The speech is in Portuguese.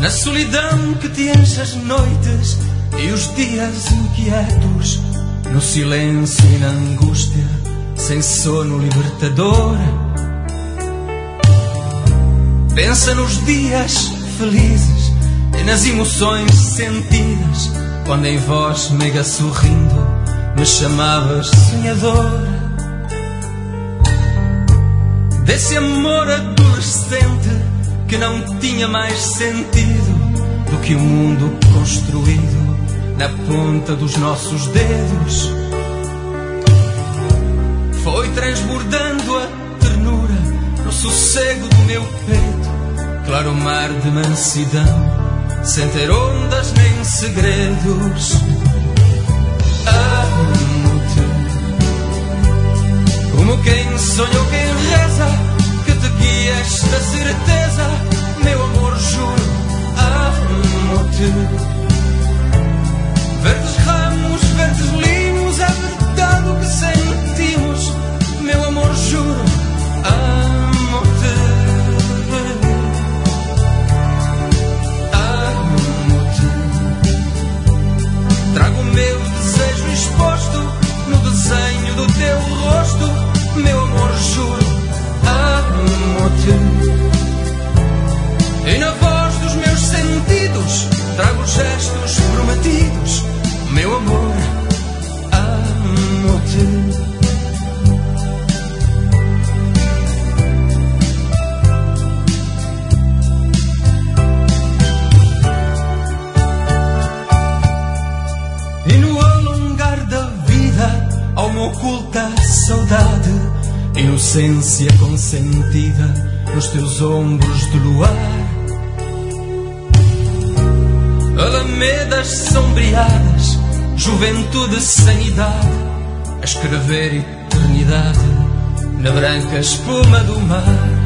na solidão que te enche as noites e os dias inquietos, no silêncio e na angústia, sem sono libertador. Pensa nos dias felizes e nas emoções sentidas, quando em voz meiga sorrindo me chamavas sonhador. Desse amor adolescente que não tinha mais sentido do que o mundo construído na ponta dos nossos dedos. Foi transbordando a ternura no sossego do meu peito, claro mar de mansidão, sem ter ondas nem segredos. Amo-te como quem sonhou, quem reza, que te guia esta certeza, meu amor, juro. Amo-te. Verdes ramos, verdes limos, é verdade o que sentimos, meu amor, juro. Amo-te. Amo-te. Trago o meu desejo exposto no desenho do teu rosto, meu amor, juro. Amo-te. E na voz dos meus sentidos trago gestos prometidos, meu amor. Amo-te. E no alongar da vida, ao me oculta saudade, inocência consentida nos teus ombros de luar. Alamedas sombreadas, juventude sem idade, a escrever eternidade na branca espuma do mar.